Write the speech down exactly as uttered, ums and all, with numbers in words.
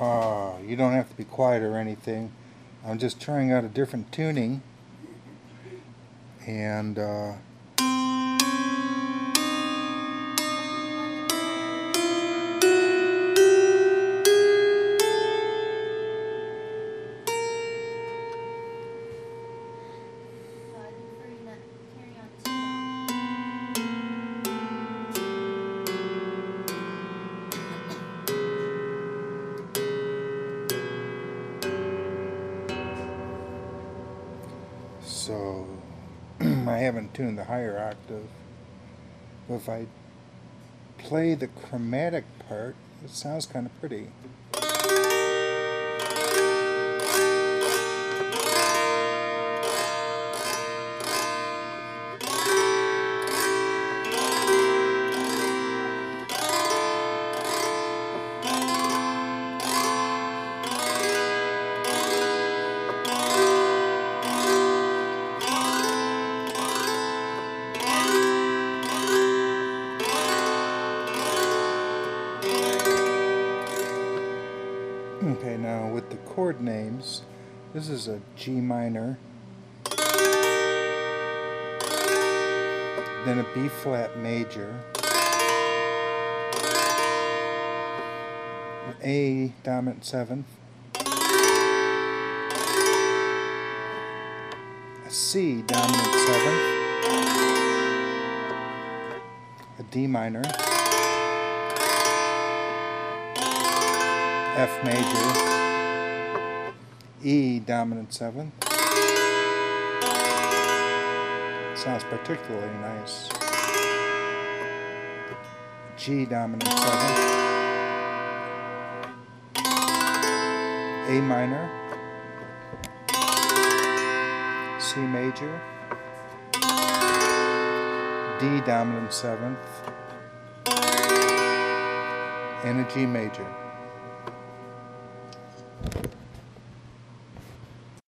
Uh, you don't have to be quiet or anything. I'm just trying out a different tuning, and uh, so I haven't tuned the higher octave. But if I play the chromatic part, it sounds kind of pretty. Okay, now with the chord names, this is a G minor, then a B flat major, an A dominant seventh, a C dominant seventh, a D minor, F major, E dominant seventh. Sounds particularly nice. G dominant seventh, A minor, C major, D dominant seventh, and a G major.